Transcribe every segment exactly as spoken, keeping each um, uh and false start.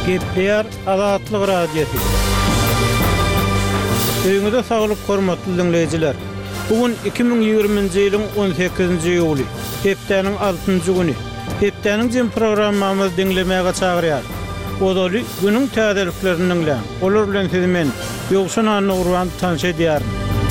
Gepler Azatlyk Radiosu. Öňüňizde saglyk hormatly dinleýijiler. Bugün iki bin ýygrimiňji ýylyň on sekizinji ýuly, hepdeniň altynjy güni. Hepdeniň jym programmamyzy dinlemäge çagyrýar. Odaly günüň täzeliklerini dinleň. Olar bilen sizi men Ýogşan Nurwan tanış edýär.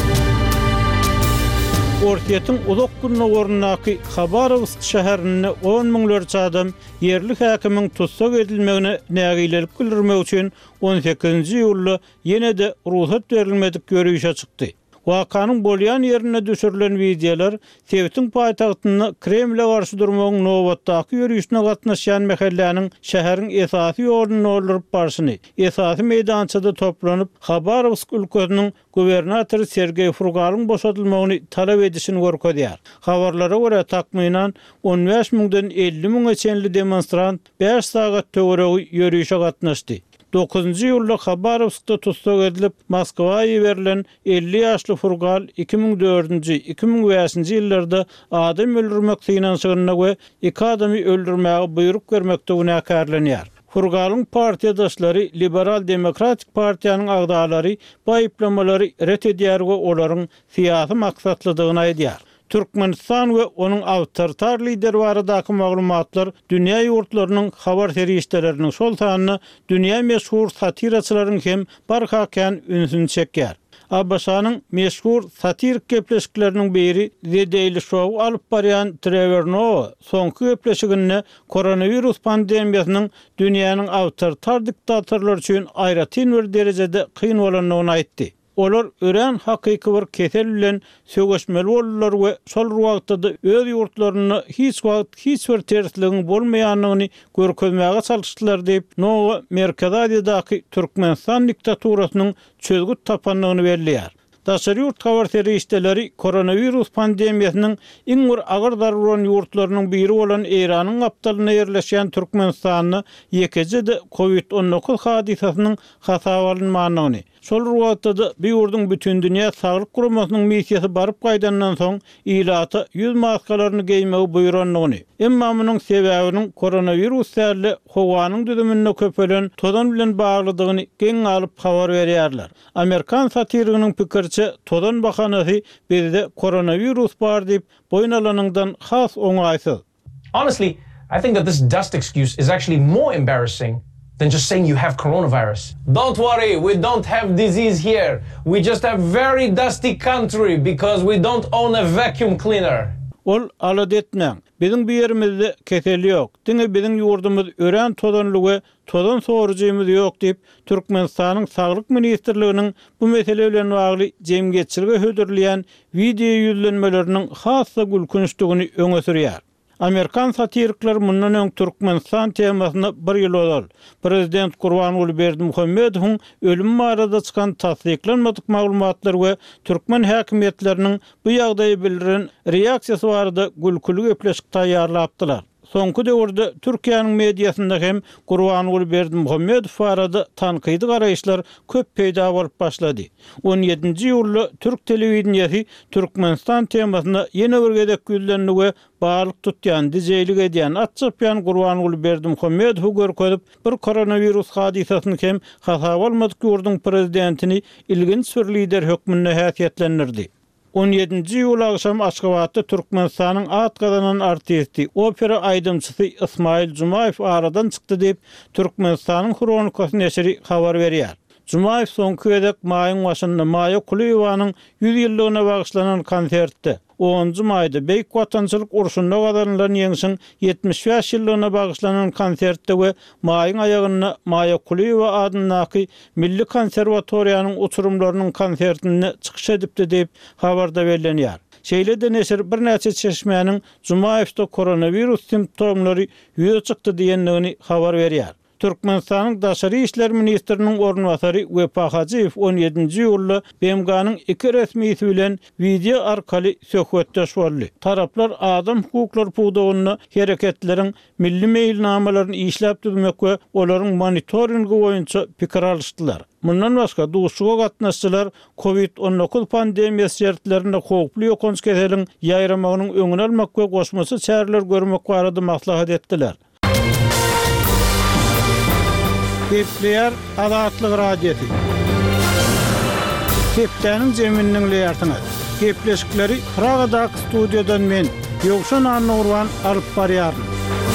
Ortiýetin uzak gününe ornaky Habarovsk şäherinde on miňlerçe adam yerli häkimiň tutsak edilmegine nägilelik bildirmek üçin on sekizinji ýylda ýene-de ruhsat berilmedik görüşe çykdy. Wakanyň bolýan ýerine düşürilen wideolar Sewitiň paýtagtyny Kremle garşy durmagyň nowatdaky ýürüýüşine gatnaşýan mähelläniň şäheriň esasy ýoluna olduryp barşyny, esasy meýdançada toplanyp Habarovsk ülkesiniň gubernatory Sergey Furgalyň boşadylmagyny talap edişini görkezýär. Habarlara görä takmynan on beş miňden elli miňe çenli demonstrant beş sagat töweregi ýürüýüşe gatnaşdy. dokuzunji ýylda Habarovskda tutsak edilip Moskwaga ýeberilen elli ýaşly Furgal iki bin dördünji iki bin beşinji ýyllarda adam öldürmek synanşygyna we iki adamy öldürmäge buyruk bermekde günahkarlanýar. Furgalyň partiýadaşlary Liberal Demokratik Partiýanyň agdalary bu aýplamary ret edýär we olaryň syýasy maksatlydygyny aýdýar. Türkmenistan we onuň awtoritar lider baradaky maglumatlar dünýä ýurtlarynyň habar serişleriniň şol sanyny dünýä meşhur satiraçylaryň hem barhakan ünsün çekýär. Abbasanyň meşhur satirik gepleşikleriniň biri The Daily Show alyp barýan Trevor Noah soňky gepleşiginde koronavirus pandemiýasynyň dünýäniň awtoritar diktatorlar üçin aýratyn bir derejede kyn bolanyny aýtdy. Olar ören hakyky bir kesel bilen sögüşmeli bolurlar we şol wagtda öz ýurtlaryny hiç wagt hiç bir tersligin bolmaýanyny görkezmäge çalyşdylar diýip Nowa Merkez Aziýadaky Türkmenistan diktaturasynyň çözgüt tapanlygyny belliýär. Daşary ýurt habar serişleri koronavirus pandemiýasynyň iň bir agyr daruran ýurtlarynyň biri bolan Iranyň gapdalyna ýerleşýän Türkmenistanyny ýekejede Covid on dokuz hadisasynyň hasaba alynmanyny, şol wagtda bir ýurduň bütün dünýä saglyk guramasynyň missiýasy baryp gaýdandan soň ilata ýüz maskalaryny geýmegi buýranlygyny, emma munyň sebäbiniň koronavirus täze howanyň düzümine köpelen todan bilen baglydygyny geň alyp habar berýärler. Amerikan satiriginiň pikirçe todan bakanasy bizde koronavirus bar diýip boýnalanyňdan has oňaýsyz. Honestly, I think that this dust excuse is actually more embarrassing than just saying you have coronavirus. Don't worry, we don't have disease here. We just have very dusty country because we don't own a vacuum cleaner. Ol aladetnäň. Biziň bir ýerimizde kesel ýok. Diňe biziň ýurdumyz ören todanlygy, todan sorujymyz ýok diýip Türkmenistanyň saglyk ministrliginiň bu mesele bilen bagly jemgyýetçiligi hödürleýän video ýüzlenmeleriniň hassa gülkünçligini öňe sürýär. Amerikan satirikler mundan öň Türkmenistan temasyny bir ýyl bolal. Prezident Gurbanuly Berdimuhammedowyň ölüm barada çykan tasdiklenmedik maglumatlar we türkmen häkimetleriniň bu ýagdaýy bildiren reaksiýasy barada gülküli gepleşik taýýarlapdylar. Soňky döwürde Türkiýanyň mediýasynda hem Gurbanuly Berdimuhammedow barada tankydy garaýşlar köp peýda bolup başlady. on ýedinji ýylda Türk telewizionyasy Türkmenistan temasyna ýene bir gedek güýlenli we baglyk tutýan, dijeýlik edýän atçapýan Gurbanuly Berdimuhammedow görkezip bir koronavirus hadisasyny hem hasaba almadyk ýurduň prezidentini ilginç bir lider hökmünde häsiýetlendirdi. on ýedinji ýyl akşam Aşgabatda Türkmenistanyň at gazanan artisti, opera aýdymçysy Ismail Jumayew aradan çykdy diýip Türkmenistanyň Kronikasy neşri habar berýär. Jumayew soňky gedek maýyň başynda Maya Kuliýowanyň ýüz ýyllygyna bagyşlanan konsertde onuncu maýda beýik watançylyk urşunda gazanılan ýeňsiň yetmiş beş ýyllygyna bagyşlanan konsertde we maýyň aýagyna Maya Kuliýowa adynaky Milli Konserwatoriýanyň uçurumlarynyň konsertine çykyş edipdi diýip habarda bellenýär. Şeýle-de neşir bir näçe çeşmeýäniň Jumayewda koronavirus simptomlary ýüze çykdy diýendigini habar berýär. Türkmenistanyň Daşary işler ministriniň ornwasary Wepa Hacıyew on ýedinji ýylda B M G'nyň iki resmisi bilen video arkaly söhbetdeş boldy. Taraplar adam hukuklary puwdagyna hereketleriň milli meýilnamalaryny işläp durmak we olaryň monitoringi boýunça pikir alşdylar. Mundan başga duşuga gatnaşçylar Covid on dokuz pandemiýasy şertlerinde howply ýokunç keseliň ýaýramagynyň öňüne almak we goşmasy çäreler görmek barada maslahat etdiler. Gepleyer Azatlyk radiosi. Geplerin jeminiň leýartyny. Gepleşikleri Pragadaky studiýadan men Ýogşan Annurwan alyp barýarym.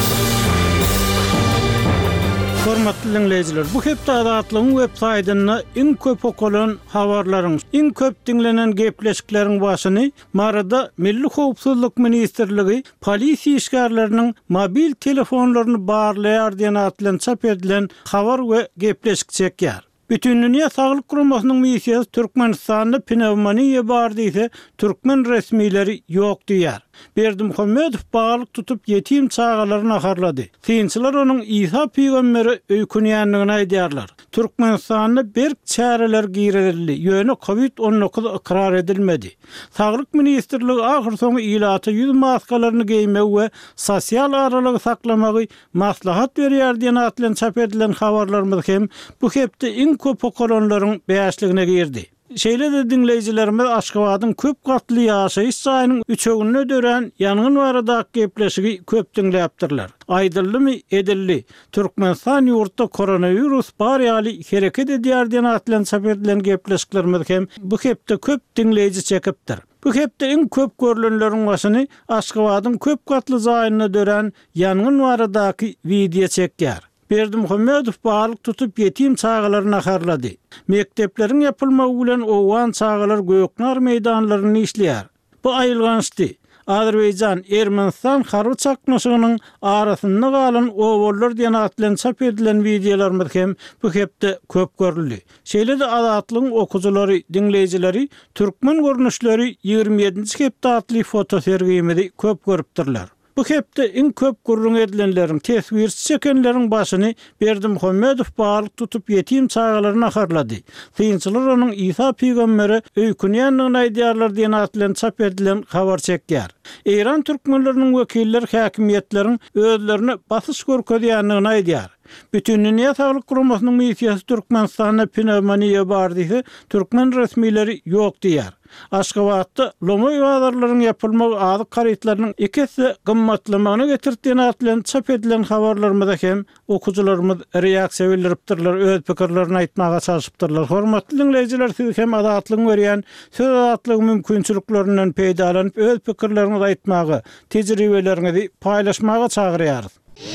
Hormatly dinleýijiler, bu hepde Azatlygyň web saýtyna iň köp okulan habarlaryň, iň köp dinlenen gepleşikleriň başyny marada Milli Howpsuzlyk Ministrligi polisiýa işgärleriniň mobil telefonlaryny barlaýar diýen atlan çap edilen habar we gepleşik çekýär. Bütün Dünya Sağlık Guramasynyň missiýasy Türkmenistanda pnevmoniýa bar diýse, türkmen resmileri ýok diýär. Berdimuhammedow baglyk tutup ýetim çağalaryny aharlady. Synçylar onuň İsa peýgamberi öýkünýändigini aýdýarlar. Türkmenistanda berk çäreler giýrildi. Ýöne covid on dokuz ikrar edilmedi. Sağlyk ministrligi ahir soňy ilaty ýüz maskalaryny giýmek we sosial aralygy saklamagy maslahat berýär diýen atlan çap edilen habarlarymyz hem bu hepde iň köp okulanlaryň beýasligine girdi. Şeýle de dinleýijilerimiz Aşgabatyň köp gatly ýaşaýyş saýynyň üçegini dören ýangyn baradaky gepleşigi köp dinläpdirler. Aýdyldymy edildi. Türkmenistan ýurtda koronavirus bar ýaly hereket edýär diýen atlan çap edilen gepleşiklerimiz hem bu hepde köp dinleýiji çekipdir. Bu hepde iň köp görülenleriň başyny Aşgabatyň köp gatly zaýynyna dören ýangyn baradaky video çekýär. Berdimuhammedow baglyk tutup ýetim çağalaryny aharlady. Mektepleriň ýapylmagy bilen owan çağalar Göknar meýdanlaryny işleýär. Bu aýylgançdy. Azerbaýjan Ermenistan harby çaknaşygynyň arasynda galan owallar diýen atlan çap edilen videolarymyz hem bu hepde köp görüldi. Şeýle de Azatlygyň okujulary, dinleýijileri türkmen görnüşleri ýygrimi ýedinji hepde atly foto sergimizi köp görüpdirler. Bu hepde iň köp gurrun edilenleriň teswirçi çekenleriň başyny Berdimuhammedow baglyk tutup ýetim çağalaryny aharlady. Synçylar onuň İsa peýgamberi öýkünýändigini aýdýarlar diýen atlan çap edilen habar çekýär. Eýran türkmenleriniň wekilleri häkimiýetleriň özlerini basyş görkezýändigini aýdýar. Bütün Dünya Sağlyk Guramasynyň missiýasy Türkmenistanda pnevmoniýa bar diýse, türkmen resmileri ýok diýär. Aşgabatda lomo ýadarlaryň ýapylmagy azyk garytlarynyň ikisi gymmatlamagyny getirdiýen atlan çap edilen habarlarymyzda hem okujularymyz reaksiýa bildiripdirler, öz pikirlerini aýtmaga çalışypdyrlar. Hormatly dinleýijiler, siz hem Azatlygyň berýän söz azatlygy mümkinçiliklerinden peýdalanyp öz pikirlerinizi aýtmagy, tejribelerinizi paýlaşmaga çagyrýarys.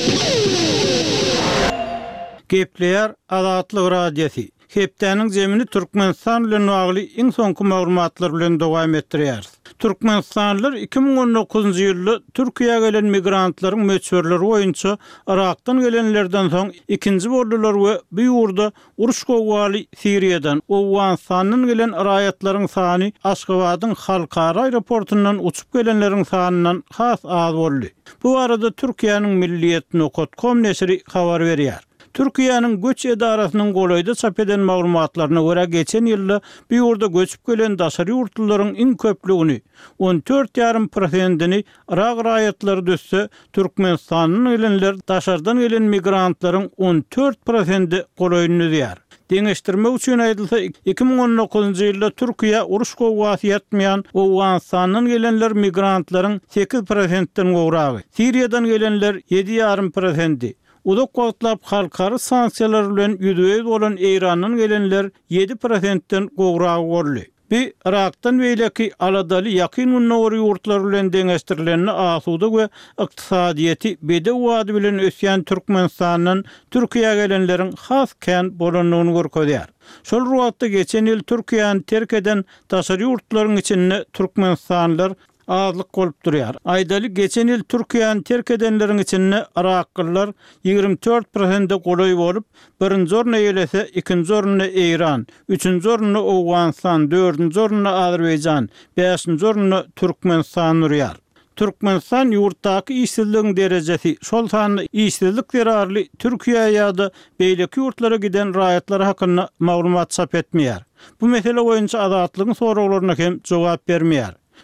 Gepleyer Azatlyk radiosi. Hepdeniň jemini Türkmenistan bilen bagly iň soňky maglumatlar bilen dowam etdirýär. Türkmenistanlylar iki bin on dokuzunjy ýylda Türkiýe gelen migrantlaryň möçberleri boýunça Irakdan gelenlerden soň ikinji boldular we bu ýurda uruş gowgaly Siriýadan, Owganistanyň gelen raýatlaryň sany Aşgabatyň halkara aeroportundan uçup gelenleriň sanynyň has az boldy. Bu arada Türkiýanyň Milliýet nokta com nesri habar berýär. Türkiýanyň göç edarasynyň golaýda çap eden maglumatlaryna görä geçen ýylda bu ýurda göçüp gelen daşary ýurtlularyň iň köpligini on dört ýarym prosentini Irak raýatlary dösse, Türkmenistanyň gelenler daşardan gelen migrantlaryň on dört prosenti golaýyny diýär. Deňeşdirmek üçin aýdylsa, iki bin on dokuzunjy ýylda Türkiýe uruş gowgasy ýatmaýan Owganistanyň gelenler migrantlaryň sekiz prosentden gowragy, Siriýadan gelenler ýedi ýarym prosenti. Uzak wagtlap halkary sanksiýalar bilen ýüzüýüz bolan Eýranyň gelenler yedi prosentden gowragy boldy. Bir Irakdan beýleki aladaly ýakyn unnawry ýurtlar bilen deňeşdirilenini asuda we ykdysadyýety bedew wady bilen ösýän Türkmenistanyň Türkiýe gelenleriň has kän bolanyny görkezýär. Şol wagtda geçen ýyl Türkiýany terk eden daşary ýurtlaryň içinde Türkmenistanlylar azlyk bolup durýar. Aýdaly geçen ýyl Türkiýany terk edenleriň içinde Iraklylar ýygrimi dört prosentde golaý bolup, birinji orna ýelese, ikinji orna Eýran, üçünji orna Owganistan, dördünji orna Azerbaýjan, beşinji orna Türkmenistan durýar. Türkmenistan ýurtdaky işsizligiň derejesi şol sany işsizlik derarly Türkiýe ýa-da beýleki ýurtlara giden raýatlar hakynda maglumat çap etmeýär. Bu mesele boýunça Azatlygyň soraglaryna hem jogap bermeýär.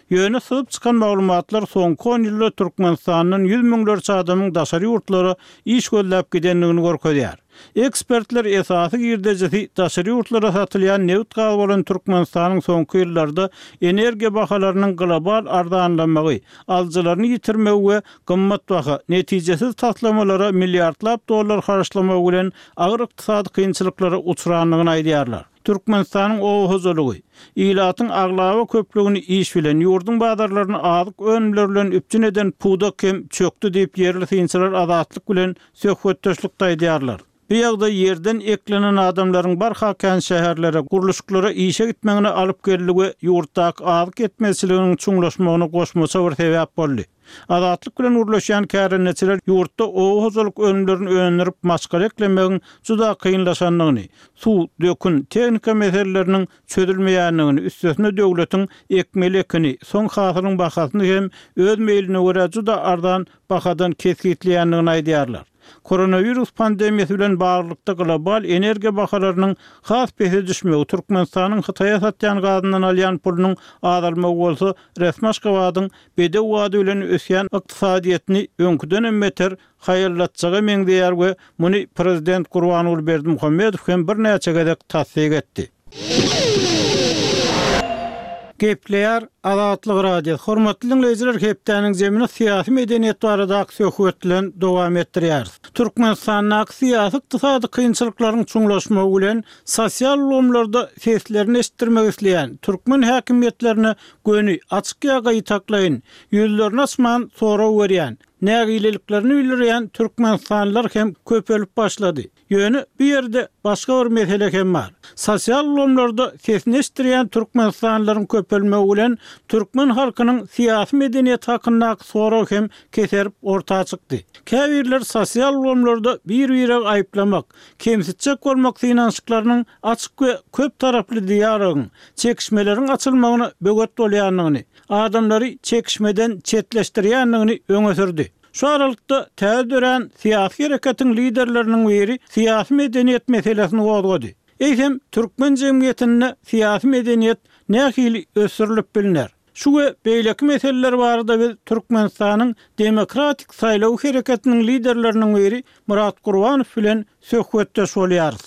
Ýöne syp çykan maglumatlar soňky on ýylda Türkmenistanyň yüz miňlerçe adamyň daşary ýurtlary iş göllep gidenligini görkezýär. Ekspertler esasy girdejesi daşary ýurtlara satylýan neft gazy bolan Türkmenistanyň soňky ýyllarda energiýa bahalarynyň global ardanlamagy, aljylaryny ýitirmegi we gymmat baha netijesiz taslamalara milliardlap dollar haraşlamagy bilen agyr ykdysady kynçylyklara uçranlygyny aýdýarlar. Türkmenistanyň o hozurlugy, ilatyň aglawa köplügini iş bilen ýurdun badarlaryny azyk önümler bilen üpçün eden puda kem çöktü diýip yerli synçylar azatlyk bilen söhbetdeşlikde aýdýarlar. Bu ýagda yerden eklenen adamlaryň barhakan şäherlere, guruluşlara işe gitmegine alyp gelýigi ýurtdaky azyk etmezçiliginiň çuňlaşmagyna goşmasa bir sebäp boldy. Azatlyk bilen urlaşan kärenetçiler ýurtda o hozurluk önümlerini öňürip maskara eklemegiň juda kynlaşanlygyny, suw, dökün, tehnika meseleleriniň çözülmeýänligini, üstesine döwletiň ekmelekini, soň hasyryň bahasyny hem öz meýline görä juda ardan bahadan kesgitleýänligini aýdýarlar. Koronavirus pandemiyası bilen bağlılıkta global energiya bahalarynyň has pese düşmegi Türkmenistanyň Hytaýa satýan gazynyň alýan pulunyň azalmagy bolsa, resmi Aşgabatyň bedew wady bilen ösýän ykdysadyetini öňküden hem beter haýyrlatjaga meňdeýär we muny prezident Gurbanuly Berdimuhammedow hem bir näçe gedek tassyk etdi. Gepleýär Azatlyk radio. Hormatly dinleýijiler, hepdeniň zemini syýasy medeniýet barada söhbetlen dowam etdirýär. Türkmenistanyň syýasy ykdysady kynçylyklaryň çuňlaşmagy bilen sosial ulgamlarda seslerini eşitdirmek isleýän türkmen häkimiýetlerini göni açyk ýaga ýetaklaýyn, ýüzlerini açman sora berýän, nägileliklerini bildirýän türkmenistanlylar hem köpelip başlady. Ýöne bir ýerde başga bir mesele hem bar. Sosial ulgamlarda sesini eşitdirýän türkmenistanlylaryň köpelmegi bilen türkmen halkynyň syýasy medeniýet hakyndaky soraw hem keserip ortaga çykdy. Käbirler sosial ulgamlarda bir-biri aýyplamak, kemsitjek bolmak synançyklarynyň açyk we köp taraply diýarygyň, çekişmeleriň açylmagyny böget bolýanlygyny, adamlary çekişmeden çetleşdirýänligini öňe sürdi. Şu aralykda täze syýasy hereketiň liderleriniň biri syýasy medeniýet meselesini gozgady. Eýsem türkmen jemgyýetinde syýasy medeniýet nähili ösürilip bilinär. Şu we beýleki meseleler barada biz Türkmenistanyň demokratik saýlaw hereketiniň liderleriniň biri Murat Gurbanow bilen söhbetdeş bolýarys.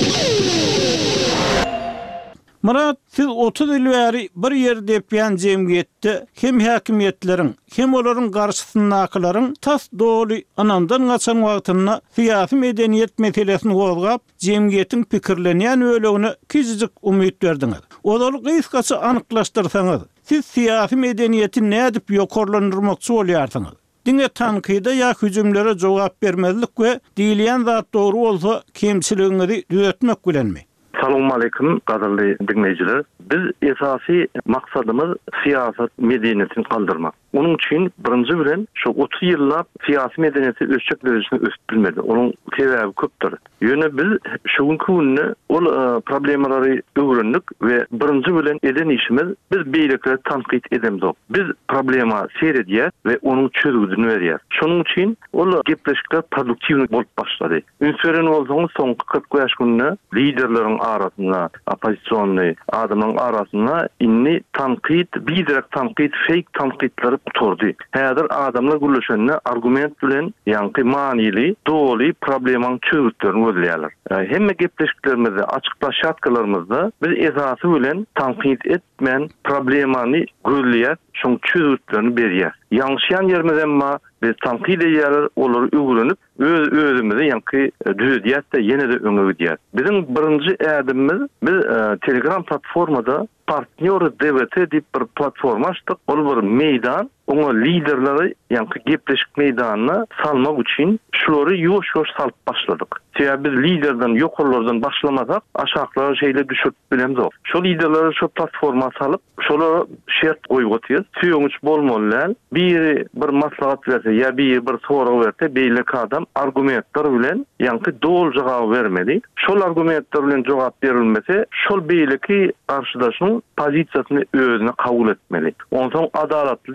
Murat, siz otuz ýyl bäri bir ýerde ýapan jemgyýetde hem häkimiýetleriň, hem olaryň garşysyndakalaryň tas doly anandan gaçan wagtyna syýasy medeniýet meselesini gozgap, jemgyýetiň pikirlenýän ölegine kizijik umyt berdiňiz. Olary gysgaça anyklaşdyrsaňyz, siz syýasy medeniýeti nädip ýokarlandyrmakçy bolýarsyňyz? Diňe tankyda ýa hüjümlere jogap bermezlik we diýilýän zat dogry bolsa kemçiligiňizi düzeltmek bilenmi? Assalamu alaikum, qadrly dinleyijiler. Biz esasy maksadymyz siýasat medeniýetini kaldırmak. Onun için birinci bilen şu otuz ýyllap syýasy medeniýeti ölçek derecesinde ösüp bilmedi. Onun sebäbi köpdir. Ýöne biz şuňky günni ol problemleri öwrendik we birinci bilen eden işimiz biz beýlekleri tanqid edemdik. Biz problema seredýär we onuň çözümini berýär. Şonuň için ol gepleşikler produktiwni bolup başlady. Ünsüren bolsaňyz soňky kırk ýaş günni liderleriň arasynda, opozisiýonly adamyň arasynda inni tanqid, bidirek tanqid, fake tanqidler oturdy. Häzir adamlar gürleşende argument bilen ýanky manily, doly problemaň çözümlerini gözleýärler. Hemme gepleşiklerimizde, açyklaşatkalarymızda biz esasy bilen tanqid etmen problemany gözleýär, şoň çözümlerini berýär. Ýanşyan ýerimiz emma biz tanqid edýärler, olary öwrenip öz özümizi ýanky düzedýär-de ýene de öňe gidýär. Bizim birinji ädimimiz biz e, Telegram platformada Partner D V T diýip bir platforma açdyk. Ol bir meýdan, oňa liderleri ýanky gepleşik meýdanyna salmak üçin şolary ýoş-ýoş salyp başladyk. Sebäbi biz liderden, ýokarlardan başlamasak, aşağı şeýle düşüp bilemdik. Şol liderleri şu platforma salyp, şolara şert goýýarys. Süýüňiç bolmalylar. Biri bir maslahat berse, ýa biri bir soraw berse, beýleki adam argumentler bilen ýanky dol jogap bermeli. Şol argumentler bilen jogap berilmese, şol beýleki garşydaşyň pozisiýasyny özüne kabul etmeli. Ondan adalatly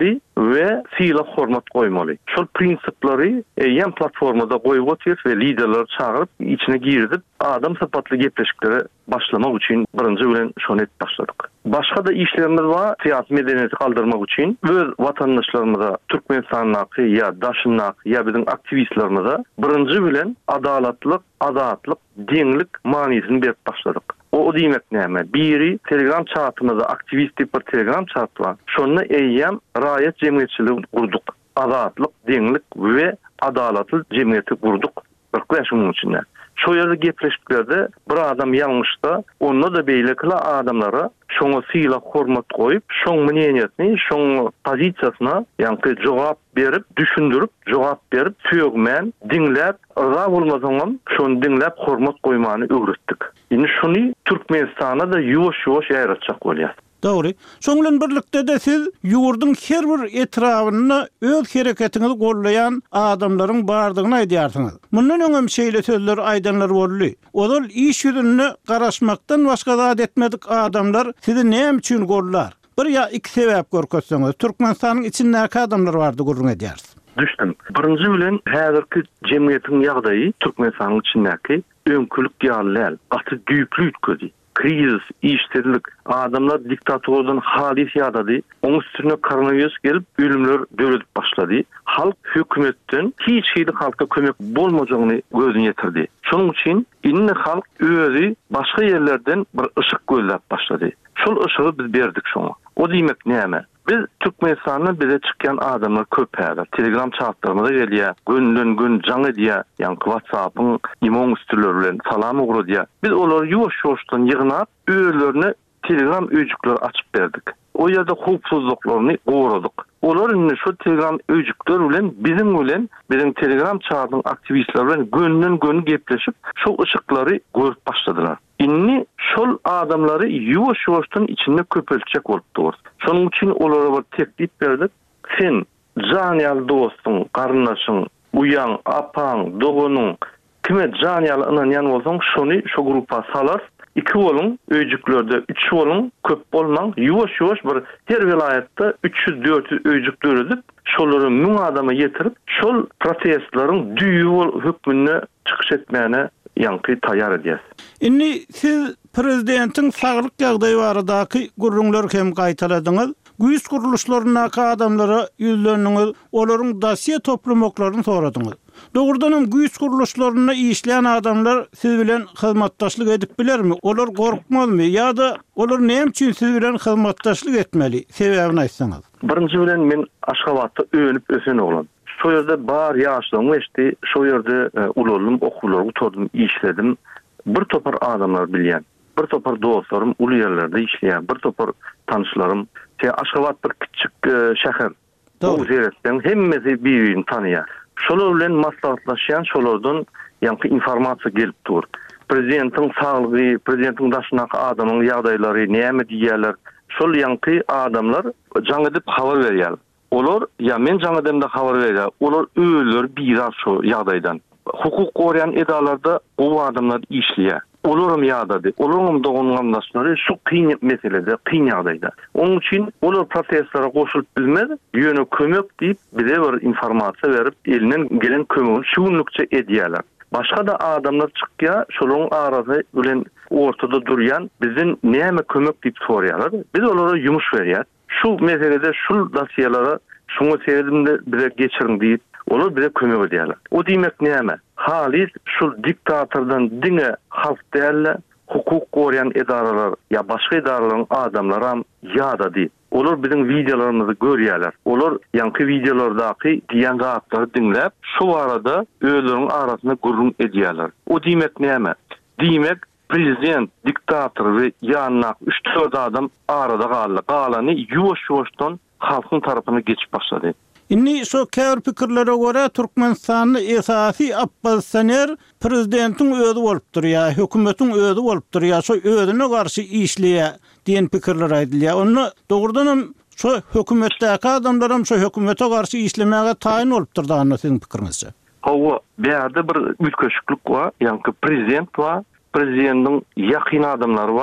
ve fiila hormat koymaly. Şol prinsiplary ýen platformada goýup otyr we liderler çağırıp içine girdip adam sapatly gepleşikleri başlamak için birinci bilen şonu et başladık. Başka da işlerimiz var. Siyasi medeniyeti kaldırmak için öz vatandaşlarımıza Türkmenistan'naki ya daşınnak ya bizim aktivistlerimize birinci bilen adalatlık, adatlık, deňlik manisini berip başladık. O, o demek näme? Biri Telegram chatımızda aktivist bir Telegram chat var. Şonu eýýäm raýat jemgyýetçiligi kurduk. Adatlyk, deňlik we adalatly jemgyýeti kurduk. Bir şunun içinde. Şu yerde gepleşiklerde bir adam yanlışda, onu da beýlekle adamlara şoňa syla hormat goýup, şoň meneniyetini, şoň pozisiýasyna ýa-ni jogap berip, düşündürip, jogap berip, söýgmen, dinläp, ıza bolmasaňam şonu dinläp hormat goýmany öwretdik. Indi şunu Türkmenistana da ýuwaş-ýuwaş ýaýratjak bolýar. Dogry. Şoň bilen birlikde de siz ýurduň her bir etrawyny öz hereketinizi gollayan adamlaryň bardygyny aýdýarsyňyz. Mundan öňem şeýle sözler aýdanlar boldy. Olar iş ýüzüne garaşmakdan başga zat etmedik adamlar sizi näme üçin gollar? Bir ya iki sebäp görkezseňiz, Türkmenistanyň içindäki adamlar bardy gurrun edýärsiz. Düşdüm. Birinci bilen häzirki jemgyýetiň ýagdaýy Türkmenistanyň içindäki öňkülük ýalyl, gaty düýplük ötködi. Kriz, işsizlik, adamlar diktatordan halis ýadady. Oň üstüne koronavirus gelip ölümler döredip başlady. Halk hökümetden hiç şeyde halka kömek bolmajagyny gözüne ýetirdi. Şonuň üçin inni halk özi başga ýerlerden bir ışık gözläp başlady. Şol ışığı biz berdik şoňa. O diýmek näme? Biz Türkmenistan'da bize çıkan adamlar köp häzir. Telegram chatlarymyza gelýär. Günden gün jaň edýär. Ýa-ni WhatsApp'yň imon üstüleri bilen salam ugradýar. Biz olary ýuwaş-ýuwaşdan ýygnap, öýlerine Telegram öýjükleri açyp berdik. O ýerde hukuksyzlyklaryny gowradyk. Olar indi şu Telegram öýjükler bilen bizim bilen bizim Telegram chatlaryň aktivistleri bilen günden gün gepleşip şu ışıklary görüp başladylar. Inni şol adamları ýuwaş-ýuwaşdan içinde köpeltjek bolupdyr. Şonuň üçin olara bir teklip berdik. Sen janýal dostuň, garyndaşyň, uýan, apaň, dogunyň kime janýal ynanýan bolsaň, şonu şu grupa salar. İki bolun, öýjüklerde üç bolun, köp bolmaň, ýuwaş-ýuwaş bir her vilayatda üç yüz dört yüz öýjük döredip, şolary müň adama ýetirip, şol protestlaryň düýü hökmüne çykyş etmäne ýanky taýýar edýär. Indi siz prezidentiň saglyk ýagdaýy baradaky gurrunlar hem gaýtaladyňyz. Güýç guruluşlarynaky adamlara ýüzleniňiz, olaryň dosiýe toplamaklaryny soradyňyz. Dogrudanam güýç guruluşlaryna işleýän adamlar siz bilen hyzmatdaşlyk edip bilermi? Olar gorkmazmy ýa-da olar näme üçin siz bilen hyzmatdaşlyk etmeli? Sebäbini aýtsaňyz. Birinji bilen men Aşgabatda öňüp ösen oglan. Şu ýerde bar ýaşlygym geçdi, şu ýerde e, ululum, okulary gutardym, işledim. Bir topar adamlar bilýän. Bir topar dostlarym uly ýerlerde işleýän, bir topar tanışlarym. Te Aşgabat bir kiçik e, şäher. O zeretden hemmesi bir-birini tanıýar. Şolar bilen maslahatlaşýan, şolardan ýanky informasiýa gelip dur. Prezidentiň saglygy, prezidentiň daşynaky adamyň ýagdaýlary näme diýerler? Şol ýanky adamlar jaň edip habar berýär. Olar ya men jaň edimde habar berýär. Olar öýler bir şu ýagdaýdan. Hukuk gorýan edalarda o adamlar işleýär. Olaram ýagdaýdy. Olaram dogunyň daşlary şu kyn meselede, kyn ýagdaýda. Onuň üçin olar protestlara goşulyp bilmez, ýöne kömek diýip bize bir informasiýa berip, elinden gelen kömegi şuňlukça edýärler. Başga da adamlar çykýar, şolaryň arasy bilen ortada durýan bizden näme kömek diýip sorýarlar. Biz olara ýumuş berýär. Şu meselede şu dosiýalara şuňa sebäbinde bize geçirin diýip olar bize kömek edýärler. O diýmek näme? Halis şu diktatordan diňe halk dälle, hukuk gorýan edaralar ya başga edaralaryň adamlary ham ýada-dy. Olar bizim videolarymyzy görýärler. Olar ýanky videolardaky diýen gatlary dinläp, şu arada öýleriň arasyna gurrun edýärler. O diýmek näme? Diýmek prezident, diktator we ýanyna üç dört adam arada galdy. Galany ýuwaş-ýuwaşdan halkyň tarapyna geçip başlady. Inni şu käbir pikirlere göre Türkmenistanyň esasy oppositsioner prezidentiň özi bolupdyr ýa hökümetiň özi bolupdyr ýa şu özüne garşy işleýär diýen pikirler aýdylýar. Onu dogrudan şu hökümetdäki adamlar şu hökümete garşy işlemäge taýin bolupdyr da sizin pikiriňizçe. Hawa bäde bir ülkeşiklik var, ýanky prezident var, prezidentiň ýakyn adamlary var,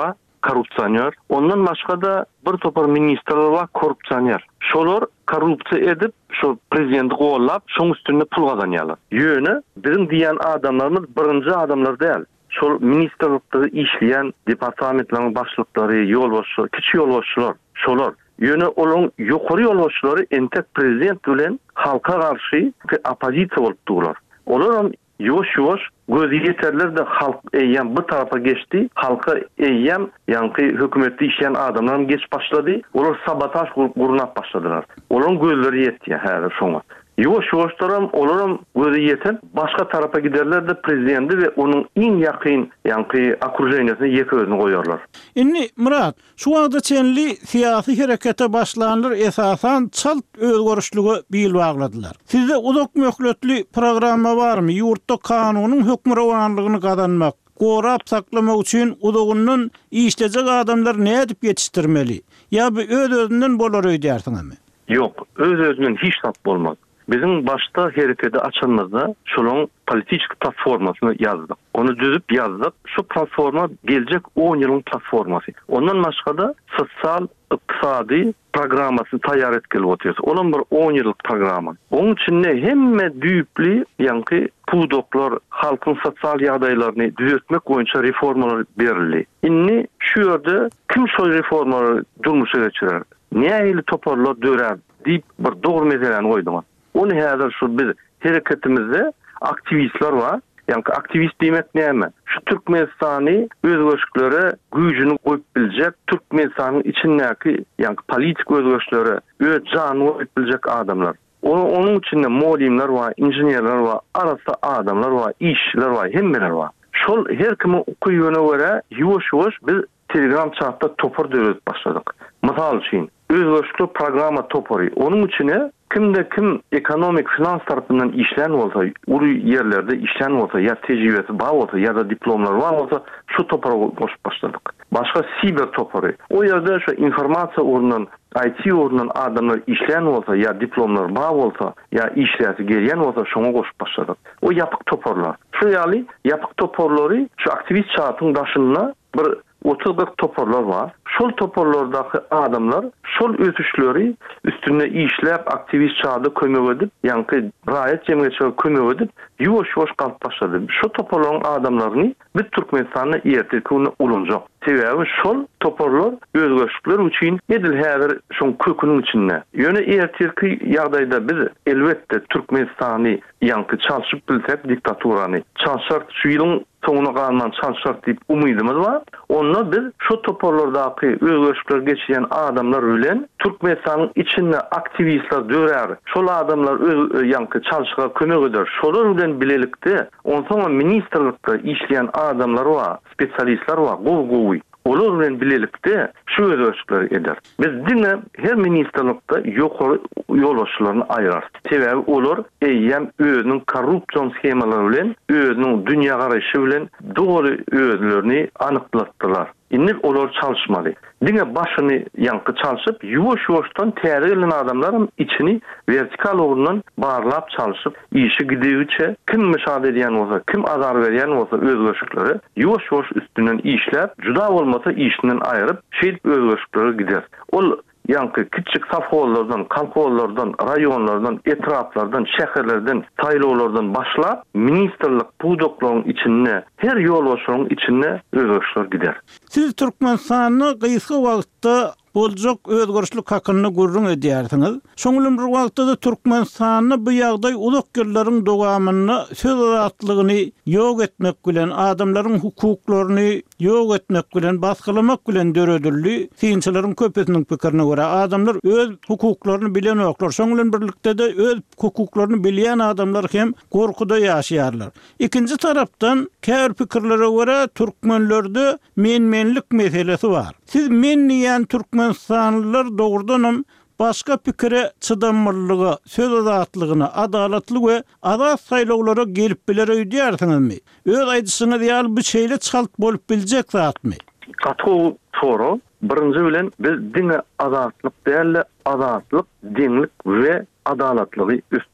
korrupsioner. Ondan başga da bir topar ministrler var korrupsioner. Şolar korrupsiya edip şu prezidenti gollap şoň üstünde pul gazanýarlar. Ýöne bizim diýen adamlarymız birinji adamlar däl. Şol ministrlikde işleyen departamentlaryň başlyklary, ýolbaşçylar, kiçik ýolbaşçylar, şolar. Ýöne olaň ýokary ýolbaşçylary entek prezident bilen halka garşy opozisiýa bolup durlar. Olar ýoş-ýoş gözi ýeterler de halk eýýän bu tarafa geçdi. Halka eýýän ýanky hökümetde işleyen adamlar geç başlady. Olar sabotaj gurnap başladylar. Olaryň gözleri ýetdi häzir şoňa. Ýoş-ýoşlaram olaram gözi ýeten başga tarafa giderler de prezidenti we onuň iň ýakyn ýanky okruženiyasine ýeki özüni goýarlar. Inni Murat, şu wagtda çenli siyasi herekete başlanlar esasan çalt özgörüşlügi bil bagladylar. Sizde uzak möhletli programma barmy? Ýurtda kanunyň hökm rawanlygyny gazanmak, gorap saklamak üçin uzagynyň işlejek adamlar ne edip ýetişdirmeli? Ýa-da öz özünden bolar öýdärsiňmi? Yok, öz özünden hiç sap bolmaz. Bizim başta hereketi açanmazda şolun politik platformasını yazdık. Onu düzüp yazdık. Şu platforma gelecek on yılın platforması. Ondan başka da sosyal, iqtisadi programmasını tayar etkili otuyoruz. Onun bir on yıllık programı. Onun için ne hemme düyüpli yankı pudoklar halkın sosyal yadaylarını düzeltmek boyunca reformalar berildi. İnni şu yerde kim şu reformaları durmuşa geçirer? Niye eli toparlar dörer deyip bir doğru meseleni koydum. Onu häzir şu biz hereketimizde aktivistler var. Yani aktivist demek näme? Şu Türkmenistany özgörüşlere güýjüni goýup biljek, Türkmenistanyň içindäki yani politik özgörüşlere öz janyny goýup biljek adamlar. Onun içinde molimler var, injenýerler var, arasda adamlar var, işçiler var, hemmeler var. Şol her kimi okuýana görä ýoş-ýoş biz Telegram chatda topar döret başladık. Misal üçin özgörüşlü programa topary. Onun içine kimde kim ekonomik finans tarafından işlen olsa, ulu yerlerde işlen olsa, ya tecrübesi bağ olsa, ya da diplomlar var olsa, şu topara koşup başladık. Başka siber toparı. O yerde şu informasiya orundan, I T orundan adamlar işlen olsa, ya diplomlar bağ olsa, ya işleyesi geriyen olsa, şuna koşup başladık. O yapık toparlar. Şu yani yapık toparları, şu aktivist çağatın daşında bir otuz kırk toparlar var. Şol toparlardaki adamlar şol ötüşleri üstüne işlep aktivist çağda kömek edip yankı raýat jemgyýetçiligi kömek edip ýoş-ýoş galyp başlady. Şu toparlaryň adamlaryny bir Türkmenistanyna ýertirkini ulunjak. Sebebi şol toparlar özgörüşler üçin edil häzir şoň köküniň içinde. Ýöne ýertirki ýagdaýda biz elbetde Türkmenistany yankı çalşyp bilsek diktaturany çalşak şu ýylyň soňuna galman çalşak diýip umydymyz bar. Onda biz şu toparlardaky özgörüşler geçýän adamlar bilen Türkmenistanyň içinde aktivistler dörer. Şol adamlar öz yankı çalşyga kömek eder. Şolar bilen bilelikde onsoň ministrlikde işleýän adamlar var, spesialistler var, gowy. Olar bilen bilelikde şu özgörüşleri eder. Biz dine her ministrlikde ýokary ýolbaşçylaryny aýrar. Sebebi olar eýýän özüniň korrupsiýon skemalary bilen, özüniň dünýä garaşy bilen dogry özlerini anyklatdylar. Inni olar çalışmaly. Dine başyny yankı çalışıp ýoş-ýoşdan täze gelen adamlaryň içini vertikal orundan barlap çalışıp işi gidiýiçe kim müşahede edýän bolsa, kim azar berýän bolsa özgörüşleri ýoş-ýoş üstünden işläp, juda bolmasa işinden aýryp, şeýle özgörüşleri gider. Ol yankı küçük safhollardan, kalkollardan, raýonlardan, etraplardan, şäherlerden, taýlawlardan başlap ministrlik pudoklaryň içinde, her ýolbaşçylaryň içinde özgörüşler gider. Siz Türkmenistanyny gysga wagtda boljak özgörüşlük hakyny gurrun edýärsiňiz. Şoňlum bir wagtda da Türkmenistanyny bu ýagdaý uzak ýyllaryň dowamyny söz azatlygyny ýok etmek bilen, adamlaryň hukuklaryny ýok etmek bilen, basgylamak bilen döredildi. Synçylaryň köpüsiniň pikirini görä adamlar öz hukuklaryny bilen oklar. Şoňlum birlikde de öz hukuklaryny bilýän adamlar hem gorkuda ýaşaýarlar. Ikinji tarapdan kär pikirlere görä türkmenlerde menmenlik meselesi var. Siz men diýen Türkmenistanylylar dogrudanam başka pikire çydamlylygy, söz azatlygyna, adalatly we azat saýlawlara gelip biler öýdýärsiňizmi? Öz aýdyşyňyz ýaly bu şeýle çalt bolup biljek zatmy? Gaty soru. Birinji bilen biz dine azatlyk däl, azatlyk, dinlik we adalatlygy üstürýär.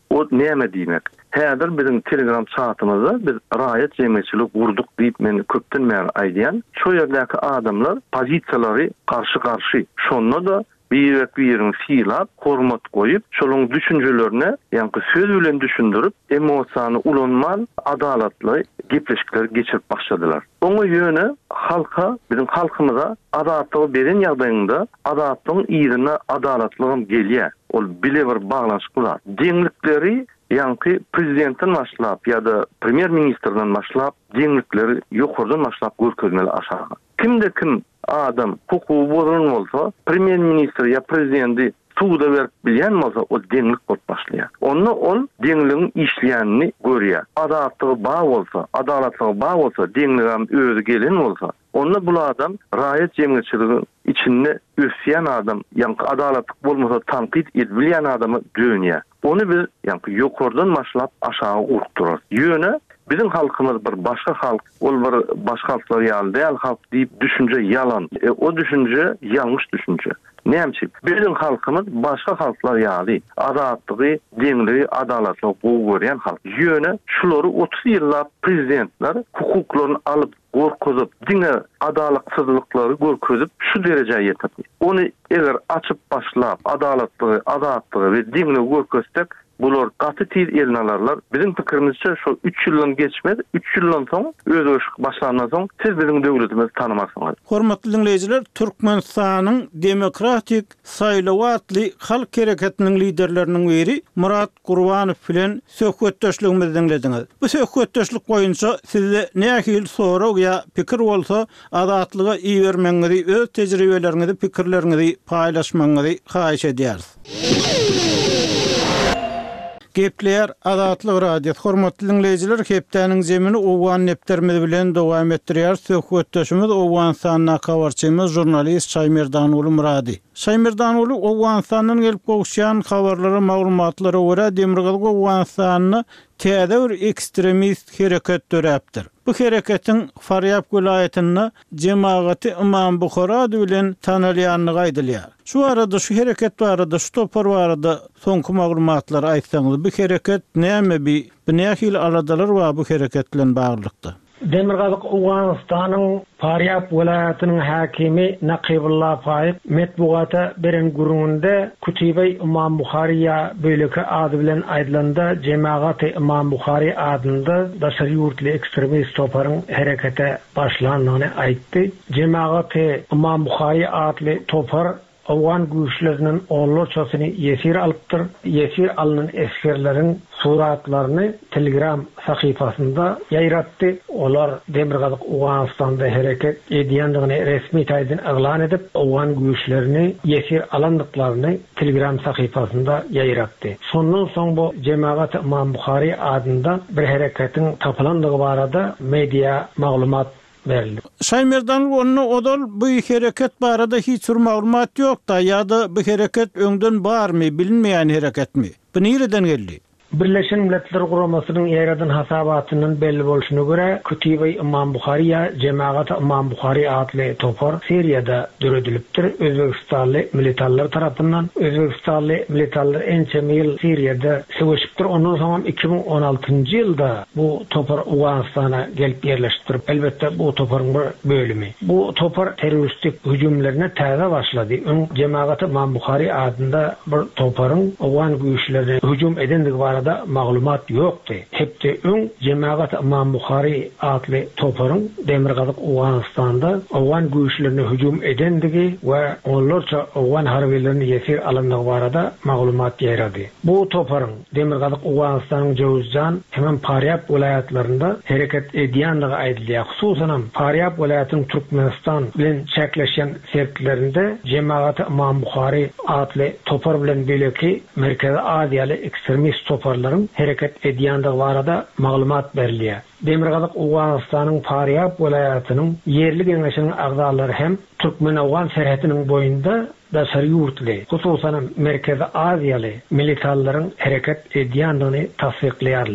O näme diýmek? Häzir bizim Telegram çatymyzda biz raýat jemgyýetçilik gurduk diýip meni köpden bäri aýdýan. Şo ýerdäki adamlar pozisiýalary garşy-garşy. Şonda da bir birini fiilap, hormat koyup, şolun düşüncelerine, yani söz bilen düşündürüp, emosiyany ulanmal, adalatly gepleşikler geçirip başladılar. Onu yönü halka, bizim halkımıza adalatlığı beren ýagdaýynda adalatlygyň ýerine adalatlygym gelýär. Ol bile bir bağlanşyklar. Deňlikleri yankı prezidentten başlap ya da premier ministerden başlap deňlikleri ýokurdan başlap görkezmeli aşağı. Kimde kim adam hukuku bozulun olsa, premier minister ya prezidenti suda verip bilyen olsa o deňlik bolup başlaýar. Onu ol deňligiň işleýänini görýär. Adalatlygy bağ olsa, adalatlygy bağ olsa, deňligim özü gelen olsa, onu bu adam raýat jemgyýetçiligi içinde ösýän adam, ýa-ni adalatlyk bolmasa tanqid edilýän adamy dönýär. Onu biz ýa-ni ýokurdan başlap aşağı urupdurar. Ýöne bizim halkımız bir başka halk, ol bir başka halklar ýaly däl halk diýip düşünje yalan. E, o düşünje yanlış düşünje. Näçe? Bizim halkımız başka halklar ýaly adatlygy, deňligi, adalatlygy gowy halk. Ýöne şulary otuz ýyllap prezidentler hukuklaryny alyp gorkozup, diňe adalatsızlyklary gorkozup şu derejeye ýetdi. Onu eger açyp başlap adalatlygy, adatlygy we deňligi gorkozsak, bular gaty tiz eline alarlar. Bizim pikirimizçe şu üç ýyldan geçmedi. üç ýyldan soň öz öşük başlandan soň siz bizim döwletimizi tanımaksyňyz. Hormatly dinleyijiler, Türkmenistanyň demokratik saýlawatly halk hereketiniň liderleriniň biri Murat Gurbanow bilen söhbetdeşligimizi dinlediňiz. Bu söhbetdeşlik boýunça sizde nähil sorag ýa pikir bolsa, adatlyga iý bermeňizi, öz tejribelerinizi, pikirlerinizi paýlaşmaňyzy haýyş edýäris. Gepler Adatlyk radio hormatly dinleyijiler, hepdeniň zemini owan nepterimiz bilen dowam etdirýär. Söhbetdeşimiz Owganistan habarçymyz jurnalist Şaýmerdan uly Murady. Şaýmerdan uly Owganistanyň gelip gowşan habarlary, maglumatlary görä Demirgalyk Owganistanyny täze bir ekstremist hereket döräpdir. Bu hereketiň Faryab vilayatyny jemagaty Imam Bukhara bilen tanalýanyny gaýdylýar. Şu arada şu hereket barada, şu topar barada soňky maglumatlar aýtsaňyz, bu hereket näme bir nähil aladalar we bu hereket bilen baglykda? Demirgalyk Owganistanyň Faryab vilayatynyň hakimi Naqibullah Faýyp metbuata beren gurununda Kutibe Imam Bukhariya böleki ady bilen aýdylanda Jemagat-ı Imam Bukhari adında daşary ýurtly ekstremist toparyň herekete başlandygyny aýtdy. Jemagat-ı Imam Bukhari adly topar Awgan güýçleriniň olurçasyny ýesir alypdyr. Ýesir alynan eskerleriň suratlaryny Telegram sahypasynda ýaýratdy. Olar Demirgalyk Owganistanda hereket edýändigini resmi taýdan eglan edip, Awgan güýçlerini ýesir alandyklaryny Telegram sahypasynda ýaýratdy. Şondan soň bu Jemagat Imam Bukhari adında bir hereketiň tapylandygy barada media maglumat verildi. Şaýmerdan onu odal bu hereket barada hiç bir maglumat ýok da, ýa-da bu hereket öňden barmy, bilinmeýän hereketmi? Bu nereden geldi? Birleşen Milletler Guramasının ýaradan hasabatynyň belli bolşuny görä, Kutibe Imam Bukhariya Jemagat Imam Bukhari adly topar Siriýada döredilipdir. Özbekistanly militarlar tarapyndan. Özbekistanly militarlar ençe ýyl Siriýada söwüşipdir. Ondan soň iki bin on altyncy ýylda bu topar Owganistana gelip ýerleşipdir. Elbetde bu toparyň bir bölümi. Bu topar teröristik hüjümlerine täze başlady. Öň Jemagat Imam Bukhari adında bir toparyň Awgan güýçlerine hüjüm edendigi barada maglumat ýokdy. Hepde öň Jemagat Imam Bukhari adly toparyň Demirgalyk Owganistanda Awgan güýçlerine hüjüm edendigi we onlarça Awgan harbilerini ýesir alandygy barada maglumat ýeradi. Bu toparyň Demirgalyk Owganistanyň Jowuzjan hem Faryab vilayatlarynda hereket edýändigi aýdylýar. Hususan Faryab vilayatynyň Türkmenistan bilen çäkleşen sertlerinde Jemagat Imam Bukhari adly topar bilen beleki Merkezi Aziýaly ekstremist toparlaryň hereket edýändigi barada maglumat berilýär. Demirgalyk Owganistanyň Faryab vilayatynyň yerli geňeşiniň agdalary hem Türkmen-Awgan serhetiniň boýunda daşary ýurtly, hususan Merkezi Aziýaly militarlaryň hereket edýändigini tasdikleýärler.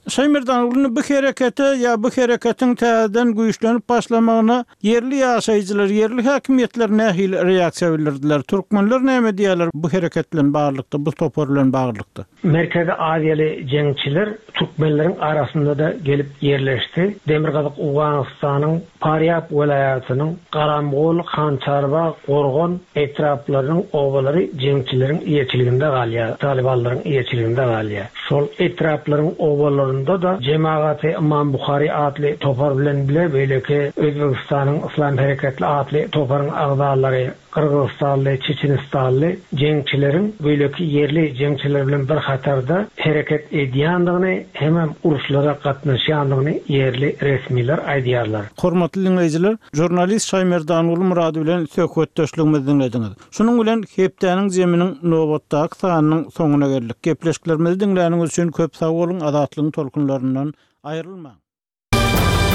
Şaýmerdan uluny bu herekete ya bu hereketin täzeden güýçlenip başlamagyna yerli ýaşaýjylar, yerli häkimetler nähil reaksiýa bildirdiler. Türkmenler näme diýerler bu hereket bilen baglanykda, bu topar bilen baglanykda? Merkezi Aziýaly jeňçiler Türkmenleriň arasynda da gelip yerleşdi. Demirgazyk Awganystanyň Paryap welaýatynyň Garamgol, Hançarba, Gorgon etraplarynyň obalary jeňçileriň iýeçiliginde galýar, talibanlaryň iýeçiliginde galýar. Şol etraplaryň obalarynda da Jemaat-ı İmam Buhari adly topar bilen bile beýleki Özbegistanyň İslam Hereketli adly toparyň agdalary, Kırgızstanly, Çeçenistanly jeňçileriň beýleki yerli jeňçiler bilen bir hatarda hereket edýändigini, hemem uruşlara gatnaşýandygyny yerli resmiler aýdýarlar. Hormatly dinleýijiler, jurnalist Şaýmerdan uly Murady bilen söhbetdeşligimizi dinlediňiz. Şunuň bilen hepdäniň jeminiň nowatdaky sanynyň soňuna geldik. Gepleşiklerimizi dinläniňiz üçin köp sag bolun, azatlygyň tolkunlaryndan aýrylmaň.